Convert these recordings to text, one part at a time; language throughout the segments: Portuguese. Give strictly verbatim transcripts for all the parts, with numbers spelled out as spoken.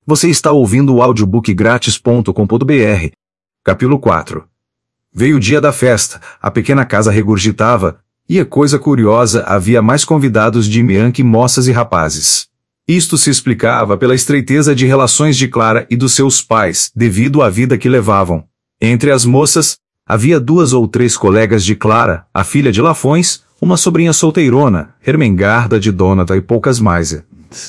Você está ouvindo o audiobook grátis ponto com ponto br. Capítulo quatro. Veio o dia da festa, a pequena casa regurgitava, e, coisa curiosa, havia mais convidados de Mian que moças e rapazes. Isto se explicava pela estreiteza de relações de Clara e dos seus pais, devido à vida que levavam. Entre as moças, havia duas ou três colegas de Clara, a filha de Lafões, uma sobrinha solteirona, Ermengarda de Donata e poucas mais.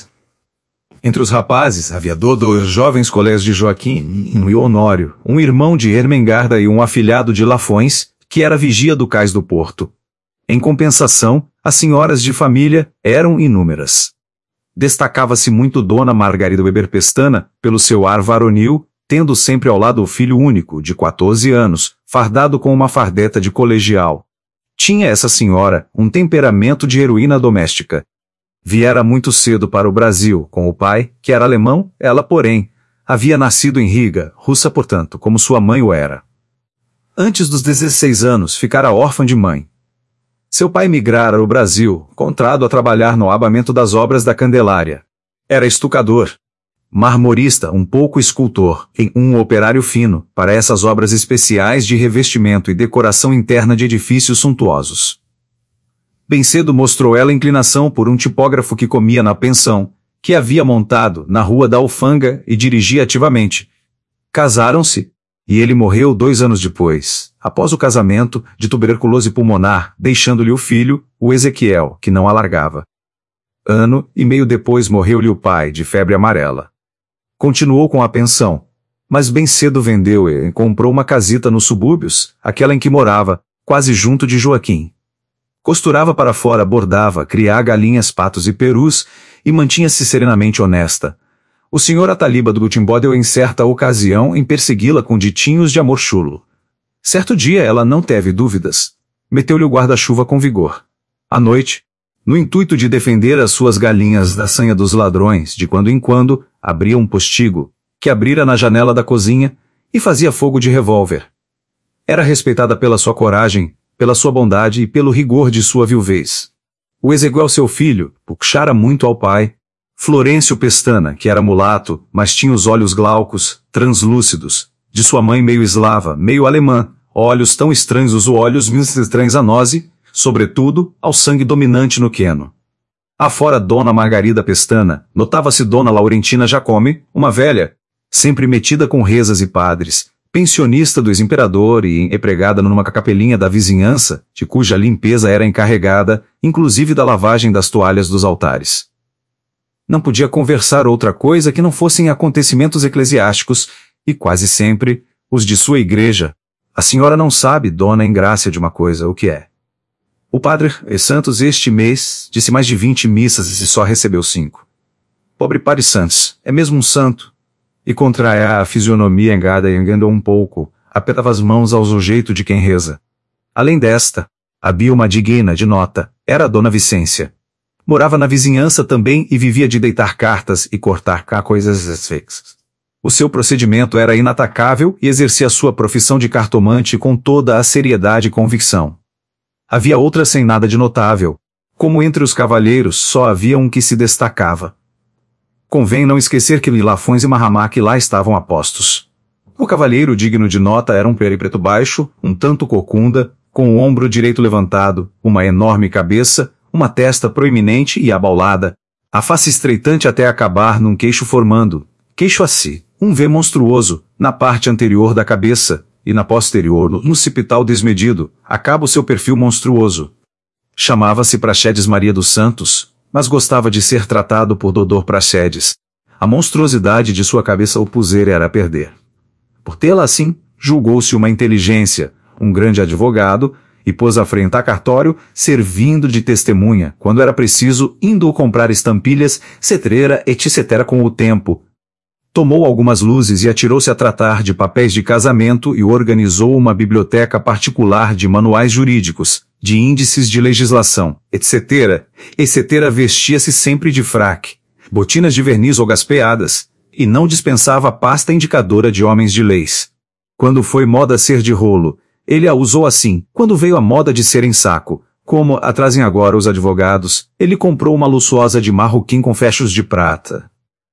Entre os rapazes, havia dois jovens colegas de Joaquim e Honório, um irmão de Ermengarda e um afilhado de Lafões, que era vigia do cais do porto. Em compensação, as senhoras de família eram inúmeras. Destacava-se muito Dona Margarida Weber Pestana, pelo seu ar varonil, tendo sempre ao lado o filho único, de quatorze anos, fardado com uma fardeta de colegial. Tinha essa senhora um temperamento de heroína doméstica. Viera muito cedo para o Brasil, com o pai, que era alemão, ela, porém, havia nascido em Riga, russa portanto, como sua mãe o era. Antes dos dezesseis anos, ficara órfã de mãe. Seu pai migrara ao Brasil, contrado a trabalhar no abamento das obras da Candelária. Era estucador, marmorista, um pouco escultor, em um operário fino, para essas obras especiais de revestimento e decoração interna de edifícios suntuosos. Bem cedo mostrou ela inclinação por um tipógrafo que comia na pensão, que havia montado na Rua da Alfanga e dirigia ativamente. Casaram-se, e ele morreu dois anos depois, após o casamento, de tuberculose pulmonar, deixando-lhe o filho, o Ezequiel, que não alargava. Ano e meio depois morreu-lhe o pai, de febre amarela. Continuou com a pensão, mas bem cedo vendeu e comprou uma casita nos subúrbios, aquela em que morava, quase junto de Joaquim. Costurava para fora, bordava, criava galinhas, patos e perus, e mantinha-se serenamente honesta. O senhor Ataliba do Gutimbó deu em certa ocasião em persegui-la com ditinhos de amor chulo. Certo dia ela não teve dúvidas. Meteu-lhe o guarda-chuva com vigor. À noite, no intuito de defender as suas galinhas da sanha dos ladrões, de quando em quando, abria um postigo, que abrira na janela da cozinha, e fazia fogo de revólver. Era respeitada pela sua coragem, pela sua bondade e pelo rigor de sua viuvez. O Ezequiel, seu filho, puxara muito ao pai. Florêncio Pestana, que era mulato, mas tinha os olhos glaucos, translúcidos, de sua mãe meio eslava, meio alemã, olhos tão estranhos os olhos menos estranhos a nós e, sobretudo, ao sangue dominante no queno. Afora Dona Margarida Pestana, notava-se Dona Laurentina Jacome, uma velha, sempre metida com rezas e padres, pensionista do ex-imperador e empregada numa capelinha da vizinhança, de cuja limpeza era encarregada, inclusive da lavagem das toalhas dos altares. Não podia conversar outra coisa que não fossem acontecimentos eclesiásticos, e quase sempre, os de sua igreja. A senhora não sabe, dona Engrácia, de uma coisa, o que é. O padre e Santos este mês disse mais de vinte missas e só recebeu cinco. Pobre padre Santos, é mesmo um santo. E contrai a fisionomia engada e enganou um pouco, apertava as mãos ao jeito de quem reza. Além desta, havia uma digna de nota, era a dona Vicência. Morava na vizinhança também e vivia de deitar cartas e cortar cá coisas fixas. O seu procedimento era inatacável e exercia sua profissão de cartomante com toda a seriedade e convicção. Havia outra sem nada de notável, como entre os cavalheiros só havia um que se destacava. Convém não esquecer que Lafões e Marramaque lá estavam a postos. O cavalheiro digno de nota era um preto baixo, um tanto corcunda, com o ombro direito levantado, uma enorme cabeça, uma testa proeminente e abaulada, a face estreitante até acabar num queixo formando, queixo assim, um V monstruoso, na parte anterior da cabeça, e na posterior, no cipital desmedido, acaba o seu perfil monstruoso. Chamava-se Praxedes Maria dos Santos, mas gostava de ser tratado por Dodor Praxedes. A monstruosidade de sua cabeça o pusera era a perder. Por tê-la assim, julgou-se uma inteligência, um grande advogado, e pôs à frente a cartório, servindo de testemunha, quando era preciso, indo comprar estampilhas, cetera, etcétera com o tempo. Tomou algumas luzes e atirou-se a tratar de papéis de casamento e organizou uma biblioteca particular de manuais jurídicos, de índices de legislação, etcétera, etcétera vestia-se sempre de fraque, botinas de verniz ou gaspeadas, e não dispensava pasta indicadora de homens de leis. Quando foi moda ser de rolo, ele a usou assim. Quando veio a moda de ser em saco, como a trazem agora os advogados, ele comprou uma luxuosa de marroquim com fechos de prata.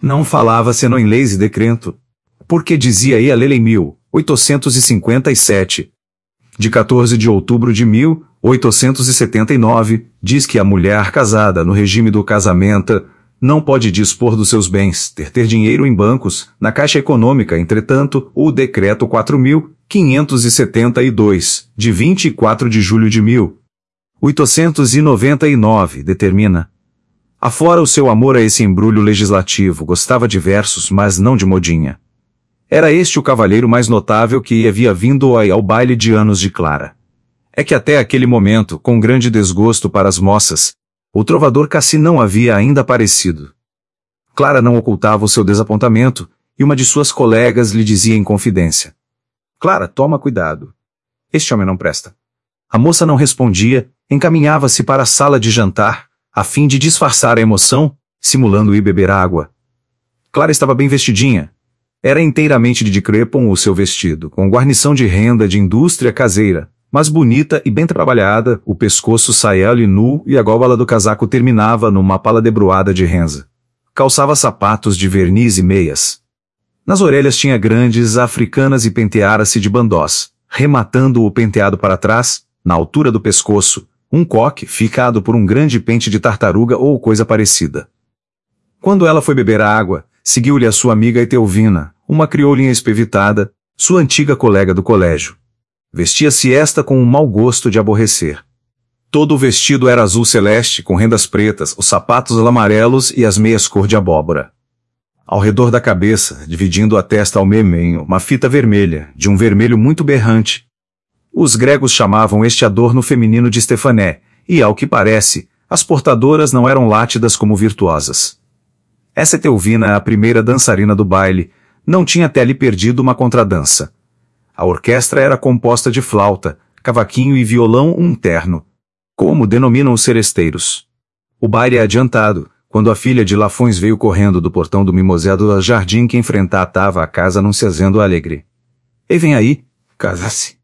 Não falava senão em leis e decreto. Porque dizia aí a lei em mil oitocentos e cinquenta e sete, de quatorze de outubro de mil oitocentos e setenta e nove, diz que a mulher casada no regime do casamento não pode dispor dos seus bens, ter ter dinheiro em bancos, na Caixa Econômica. Entretanto, o Decreto quatro mil quinhentos e setenta e dois, de vinte e quatro de julho de mil oitocentos e noventa e nove, determina: afora o seu amor a esse embrulho legislativo, gostava de versos, mas não de modinha. Era este o cavalheiro mais notável que havia vindo ao baile de anos de Clara. É que até aquele momento, com grande desgosto para as moças, o trovador Cassi não havia ainda aparecido. Clara não ocultava o seu desapontamento, e uma de suas colegas lhe dizia em confidência: Clara, toma cuidado. Este homem não presta. A moça não respondia, encaminhava-se para a sala de jantar, a fim de disfarçar a emoção, simulando ir beber água. Clara estava bem vestidinha. Era inteiramente de crepom o seu vestido, com guarnição de renda de indústria caseira, mas bonita e bem trabalhada, o pescoço saia-lhe nu e a gola do casaco terminava numa pala debruada de renza. Calçava sapatos de verniz e meias. Nas orelhas tinha grandes africanas e penteara-se de bandós, rematando o penteado para trás, na altura do pescoço, um coque ficado por um grande pente de tartaruga ou coisa parecida. Quando ela foi beber a água, seguiu-lhe a sua amiga Etelvina, uma crioulinha espevitada, sua antiga colega do colégio. Vestia-se esta com um mau gosto de aborrecer. Todo o vestido era azul celeste, com rendas pretas, os sapatos amarelos e as meias cor de abóbora. Ao redor da cabeça, dividindo a testa ao meio, uma fita vermelha, de um vermelho muito berrante. Os gregos chamavam este adorno feminino de Stefané, e, ao que parece, as portadoras não eram látidas como virtuosas. Essa Etelvina, a primeira dançarina do baile, não tinha até ali perdido uma contradança. A orquestra era composta de flauta, cavaquinho e violão um terno, como denominam os seresteiros. O baile é adiantado, quando a filha de Lafões veio correndo do portão do mimoséu do jardim que enfrentava a casa anunciando alegre. E vem aí, casa-se.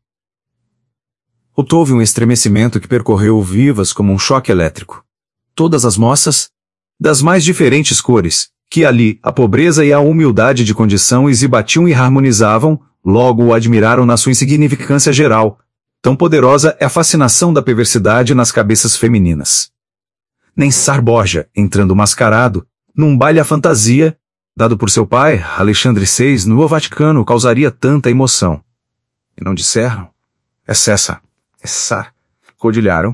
Houve um estremecimento que percorreu vivas como um choque elétrico. Todas as moças, das mais diferentes cores, que ali a pobreza e a humildade de condição exibatiam e harmonizavam, logo o admiraram na sua insignificância geral. Tão poderosa é a fascinação da perversidade nas cabeças femininas. Nem César Borgia, entrando mascarado, num baile à fantasia, dado por seu pai, Alexandre seis, no Vaticano, causaria tanta emoção. E não disseram? É César. É César. Codilharam.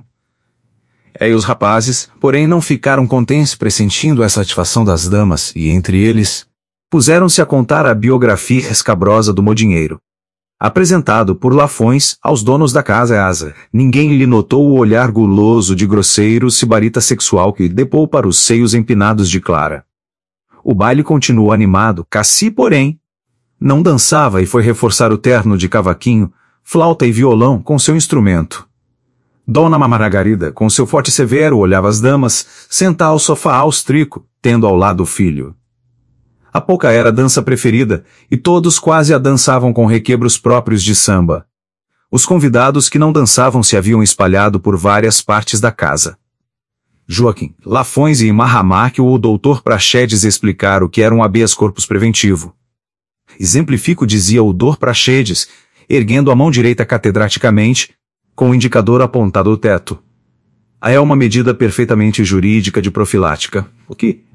E os rapazes, porém, não ficaram contentes pressentindo a satisfação das damas, e entre eles, puseram-se a contar a biografia escabrosa do modinheiro. Apresentado por Lafões aos donos da casa Asa, ninguém lhe notou o olhar guloso de grosseiro sibarita sexual que depou para os seios empinados de Clara. O baile continuou animado, Cassi, porém, não dançava e foi reforçar o terno de cavaquinho, flauta e violão com seu instrumento. Dona Margarida, com seu forte severo, olhava as damas, senta ao sofá austríaco, tendo ao lado o filho. A polca era a dança preferida, e todos quase a dançavam com requebros próprios de samba. Os convidados que não dançavam se haviam espalhado por várias partes da casa. Joaquim, Lafões e Mahamarque ou o doutor Praxedes explicaram o que era um habeas corpus preventivo. Exemplifico, dizia o doutor Praxedes, erguendo a mão direita catedraticamente, com o indicador apontado ao teto. É uma medida perfeitamente jurídica de profilática. O que?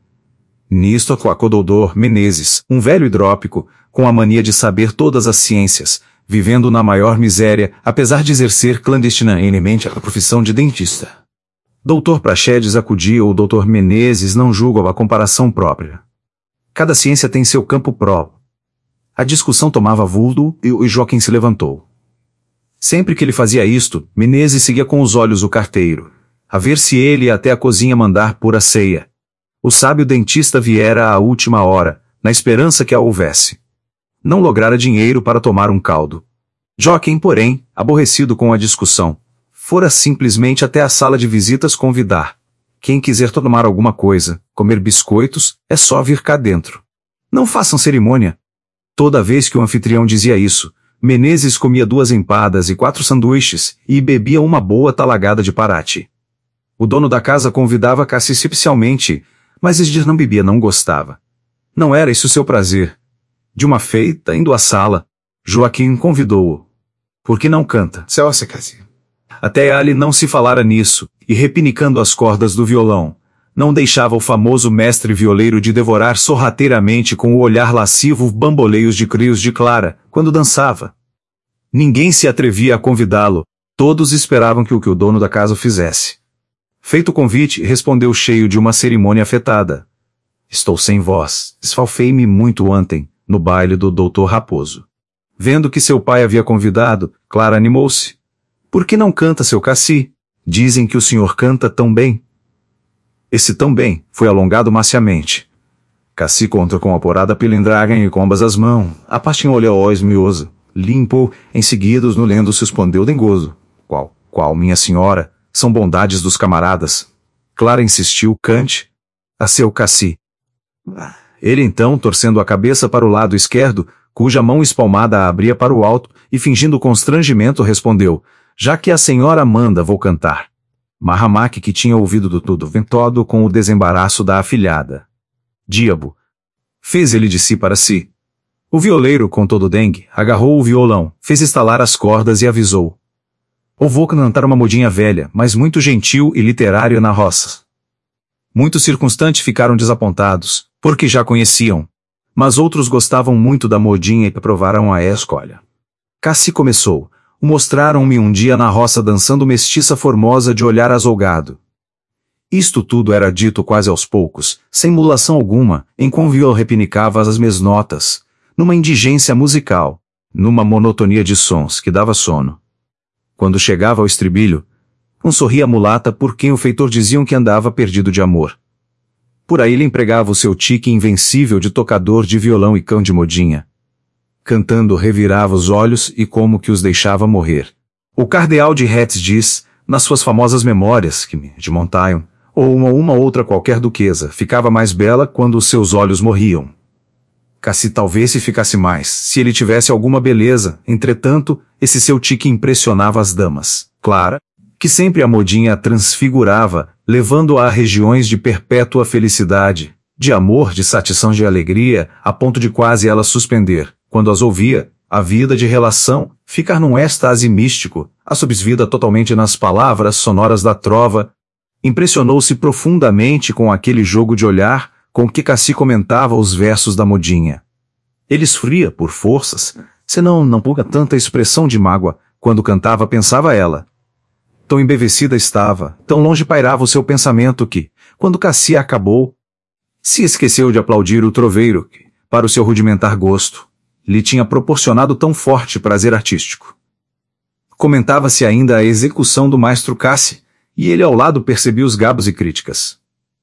Nisto acloacou doutor Menezes, um velho hidrópico, com a mania de saber todas as ciências, vivendo na maior miséria, apesar de exercer clandestinamente a profissão de dentista. doutor Praxedes acudia ou doutor Menezes não julgam a comparação própria. Cada ciência tem seu campo próprio. A discussão tomava vulto e o Joaquim se levantou. Sempre que ele fazia isto, Menezes seguia com os olhos o carteiro, a ver se ele ia até a cozinha mandar pôr a ceia. O sábio dentista viera à última hora, na esperança que a houvesse. Não lograra dinheiro para tomar um caldo. Joaquim, porém, aborrecido com a discussão, fora simplesmente até a sala de visitas convidar. Quem quiser tomar alguma coisa, comer biscoitos, é só vir cá dentro. Não façam cerimônia. Toda vez que o anfitrião dizia isso, Menezes comia duas empadas e quatro sanduíches, e bebia uma boa talagada de parate. O dono da casa convidava Cassi especialmente, mas Esdir não bebia, não gostava. Não era esse o seu prazer. De uma feita, indo à sala, Joaquim convidou-o. Por que não canta? Céu-se, Cassi. Até Ali não se falara nisso, e repinicando as cordas do violão, não deixava o famoso mestre violeiro de devorar sorrateiramente com o olhar lascivo bamboleios de crios de Clara, quando dançava. Ninguém se atrevia a convidá-lo, todos esperavam que o que o dono da casa fizesse. Feito o convite, respondeu cheio de uma cerimônia afetada. Estou sem voz, esfalfei-me muito ontem, no baile do doutor Raposo. Vendo que seu pai havia convidado, Clara animou-se. Por que não canta, seu Cassi? Dizem que o senhor canta tão bem. Esse tão bem foi alongado maciamente. Cassi contra com a porada pilindragem e com ambas as mãos, a pastinha olhos mioso, limpo, em seguidos no lendo suspendeu dengoso. Qual, qual, minha senhora, são bondades dos camaradas. Clara insistiu, cante. A seu Cassi. Ele então, torcendo a cabeça para o lado esquerdo, cuja mão espalmada a abria para o alto, e fingindo constrangimento respondeu, já que a senhora manda, vou cantar. Mahamaki, que tinha ouvido do tudo, ventodo com o desembaraço da afilhada. Diabo! Fez ele de si para si. O violeiro, com todo dengue, agarrou o violão, fez estalar as cordas e avisou. Ou vou cantar uma modinha velha, mas muito gentil e literária na roça. Muitos circunstantes ficaram desapontados, porque já conheciam. Mas outros gostavam muito da modinha e aprovaram a escolha. Cassi começou. Mostraram-me um dia na roça dançando mestiça formosa de olhar azulgado. Isto tudo era dito quase aos poucos, sem mulação alguma, enquanto o violão repinicava as mesmas notas, numa indigência musical, numa monotonia de sons que dava sono. Quando chegava ao estribilho, um sorria a mulata por quem o feitor diziam que andava perdido de amor. Por aí ele empregava o seu tique invencível de tocador de violão e cão de modinha. Cantando revirava os olhos e como que os deixava morrer. O cardeal de Retz diz, nas suas famosas memórias, que de Montaigne, ou uma, uma outra qualquer duquesa, ficava mais bela quando os seus olhos morriam. Cassi talvez se ficasse mais, se ele tivesse alguma beleza, entretanto, esse seu tique impressionava as damas. Clara, que sempre a modinha a transfigurava, levando-a a regiões de perpétua felicidade, de amor, de satisfação, de alegria, a ponto de quase ela suspender, quando as ouvia, a vida de relação, ficar num êxtase místico, absorvida totalmente nas palavras sonoras da trova, impressionou-se profundamente com aquele jogo de olhar com que Cassi comentava os versos da modinha. Ele esfria por forças, senão não pouca tanta expressão de mágoa, quando cantava pensava ela. Tão embevecida estava, tão longe pairava o seu pensamento que, quando Cassi acabou, se esqueceu de aplaudir o troveiro que, para o seu rudimentar gosto, lhe tinha proporcionado tão forte prazer artístico. Comentava-se ainda a execução do maestro Cassi, e ele ao lado percebia os gabos e críticas.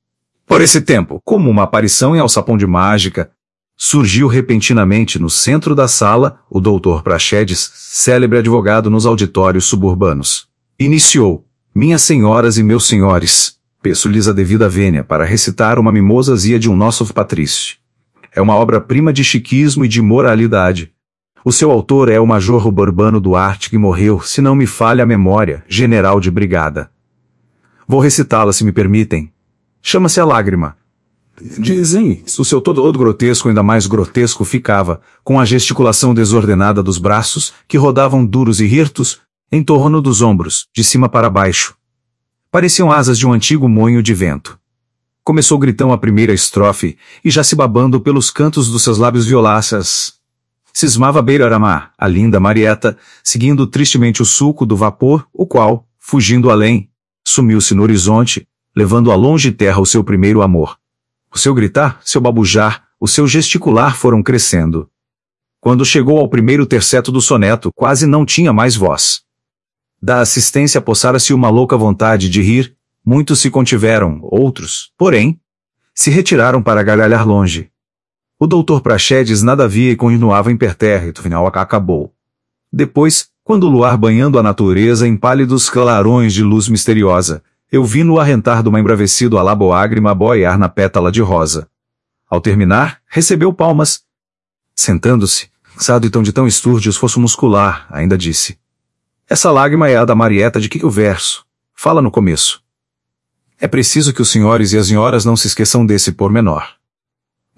Por esse tempo, como uma aparição em alçapão de mágica, surgiu repentinamente no centro da sala o doutor Praxedes, célebre advogado nos auditórios suburbanos. Iniciou, minhas senhoras e meus senhores, peço-lhes a devida vênia para recitar uma mimosasia de um nosso patrício. É uma obra-prima de chiquismo e de moralidade. O seu autor é o Major Urbano Duarte, que morreu, se não me falha a memória, general de brigada. Vou recitá-la, se me permitem. Chama-se A Lágrima. Dizem, o seu todo grotesco ainda mais grotesco ficava, com a gesticulação desordenada dos braços, que rodavam duros e hirtos, em torno dos ombros, de cima para baixo. Pareciam asas de um antigo moinho de vento. Começou gritão a primeira estrofe, e já se babando pelos cantos dos seus lábios violáceas. Cismava Beira-Aramá, a linda Marieta, seguindo tristemente o sulco do vapor, o qual, fugindo além, sumiu-se no horizonte, levando a longe terra o seu primeiro amor. O seu gritar, seu babujar, o seu gesticular foram crescendo. Quando chegou ao primeiro terceto do soneto, quase não tinha mais voz. Da assistência possara-se uma louca vontade de rir. Muitos se contiveram, outros, porém, se retiraram para gargalhar longe. O doutor Praxedes nada via e continuava impertérrito, final acabou. Depois, quando o luar banhando a natureza em pálidos clarões de luz misteriosa, eu vi no arrentar de uma embravecido alaboágrima boiar na pétala de rosa. Ao terminar, recebeu palmas. Sentando-se, cansado e tão de tão estúrdio esforço muscular, ainda disse. Essa lágrima é a da Marieta de que o verso fala no começo. É preciso que os senhores e as senhoras não se esqueçam desse pormenor.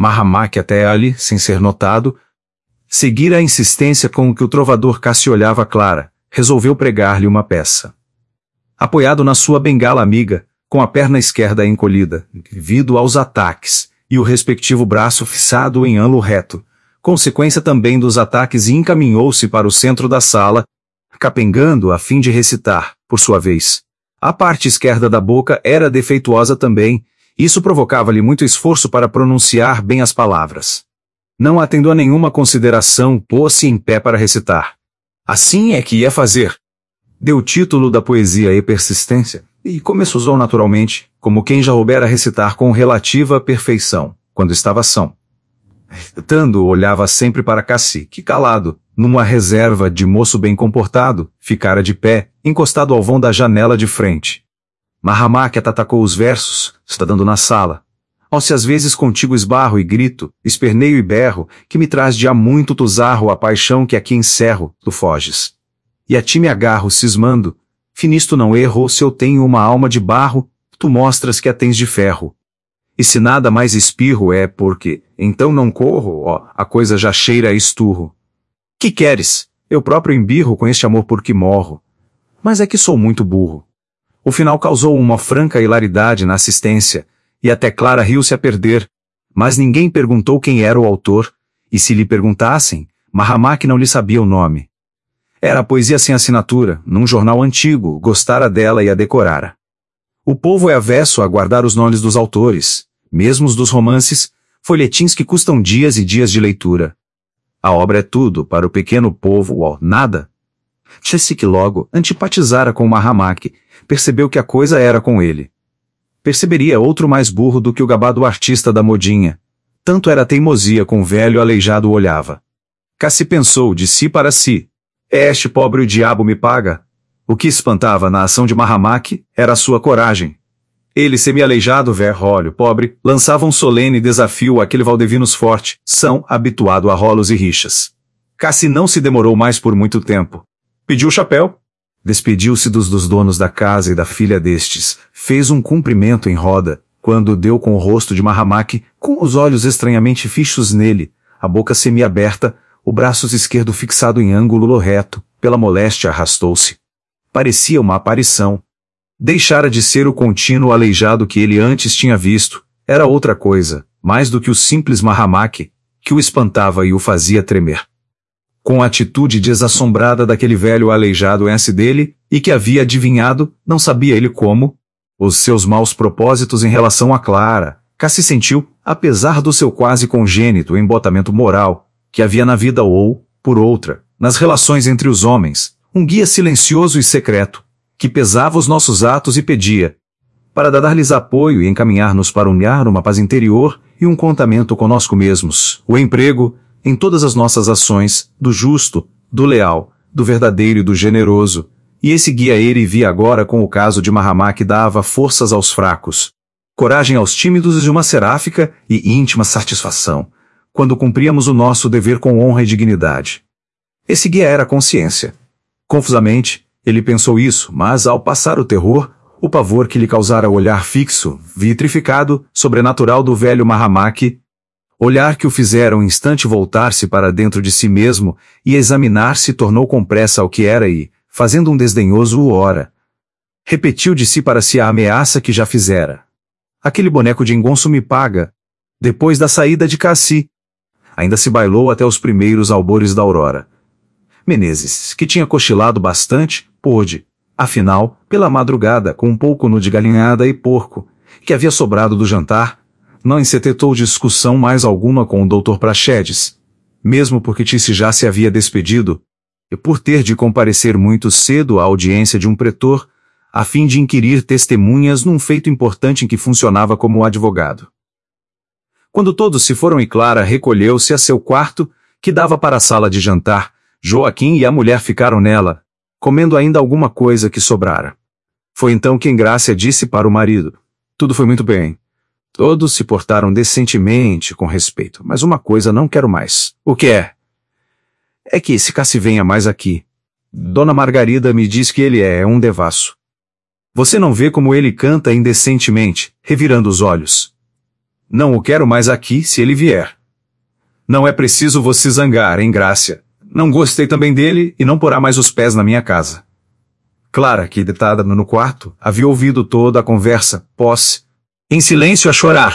Mahamak até ali, sem ser notado, seguira a insistência com que o trovador Cassi olhava Clara, resolveu pregar-lhe uma peça. Apoiado na sua bengala amiga, com a perna esquerda encolhida, devido aos ataques, e o respectivo braço fixado em ângulo reto, consequência também dos ataques, e encaminhou-se para o centro da sala, capengando a fim de recitar, por sua vez. A parte esquerda da boca era defeituosa também, isso provocava-lhe muito esforço para pronunciar bem as palavras. Não atendendo a nenhuma consideração, pôs-se em pé para recitar. Assim é que ia fazer. Deu o título da poesia e persistência, e começou naturalmente, como quem já houbera recitar com relativa perfeição, quando estava são. Recitando, olhava sempre para Cassi, que calado, numa reserva de moço bem comportado, ficara de pé, encostado ao vão da janela de frente. Mahamak atacou os versos, está dando na sala. Ó, se às vezes contigo esbarro e grito, esperneio e berro, que me traz de há muito tu zarro a paixão que aqui encerro, tu foges. E a ti me agarro cismando, finisto não erro, se eu tenho uma alma de barro, tu mostras que a tens de ferro. E se nada mais espirro é porque, então não corro, ó, a coisa já cheira a esturro. Que queres? Eu próprio embirro com este amor porque morro. Mas é que sou muito burro. O final causou uma franca hilaridade na assistência, e até Clara riu-se a perder, mas ninguém perguntou quem era o autor, e se lhe perguntassem, Mahamak não lhe sabia o nome. Era a poesia sem assinatura, num jornal antigo, gostara dela e a decorara. O povo é avesso a guardar os nomes dos autores, mesmo os dos romances, folhetins que custam dias e dias de leitura. A obra é tudo, para o pequeno povo, ó, nada. Disse que logo antipatizara com Mahamak, percebeu que a coisa era com ele. Perceberia outro mais burro do que o gabado artista da modinha. Tanto era teimosia com o velho aleijado o olhava. Cassi pensou de si para si. Este pobre o diabo me paga. O que espantava na ação de Mahamak era a sua coragem. Ele, semi-aleijado, velho, pobre, lançava um solene desafio àquele valdevinos forte, são, habituado a rolos e rixas. Cassi não se demorou mais por muito tempo. Pediu o chapéu. Despediu-se dos, dos donos da casa e da filha destes, fez um cumprimento em roda, quando deu com o rosto de Mahamak, com os olhos estranhamente fixos nele, a boca semi-aberta, o braço esquerdo fixado em ângulo reto, pela moléstia arrastou-se. Parecia uma aparição. Deixara de ser o contínuo aleijado que ele antes tinha visto, era outra coisa, mais do que o simples Mahamak, que o espantava e o fazia tremer. Com a atitude desassombrada daquele velho aleijado esse dele, e que havia adivinhado, não sabia ele como, os seus maus propósitos em relação a Clara, Cassi sentiu, apesar do seu quase congênito embotamento moral, que havia na vida ou, por outra, nas relações entre os homens, um guia silencioso e secreto, que pesava os nossos atos e pedia, para dar-lhes apoio e encaminhar-nos para unhar uma paz interior e um contamento conosco mesmos, o emprego, em todas as nossas ações, do justo, do leal, do verdadeiro e do generoso, e esse guia ele via agora com o caso de Mahamak dava forças aos fracos, coragem aos tímidos e uma seráfica e íntima satisfação, quando cumpríamos o nosso dever com honra e dignidade. Esse guia era a consciência. Confusamente, ele pensou isso, mas ao passar o terror, o pavor que lhe causara o olhar fixo, vitrificado, sobrenatural do velho Mahamak, olhar que o fizera um instante voltar-se para dentro de si mesmo e examinar-se tornou com pressa ao que era e, fazendo um desdenhoso o ora, repetiu de si para si a ameaça que já fizera. Aquele boneco de engonço me paga. Depois da saída de Cassi, ainda se bailou até os primeiros albores da aurora. Menezes, que tinha cochilado bastante, pôde, afinal, pela madrugada, com um pouco nu de galinhada e porco, que havia sobrado do jantar, não encetetou discussão mais alguma com o doutor Praxedes, mesmo porque Tice já se havia despedido, e por ter de comparecer muito cedo à audiência de um pretor, a fim de inquirir testemunhas num feito importante em que funcionava como advogado. Quando todos se foram e Clara recolheu-se a seu quarto, que dava para a sala de jantar, Joaquim e a mulher ficaram nela, comendo ainda alguma coisa que sobrara. Foi então que Engrácia disse para o marido, tudo foi muito bem. Todos se portaram decentemente, com respeito, mas uma coisa não quero mais. O que é? É que esse Cassi venha mais aqui. Dona Margarida me diz que ele é um devasso. Você não vê como ele canta indecentemente, revirando os olhos. Não o quero mais aqui se ele vier. Não é preciso você zangar, hein, Grácia? Não gostei também dele e não porá mais os pés na minha casa. Clara, que deitada no quarto, havia ouvido toda a conversa, pós, em silêncio a chorar.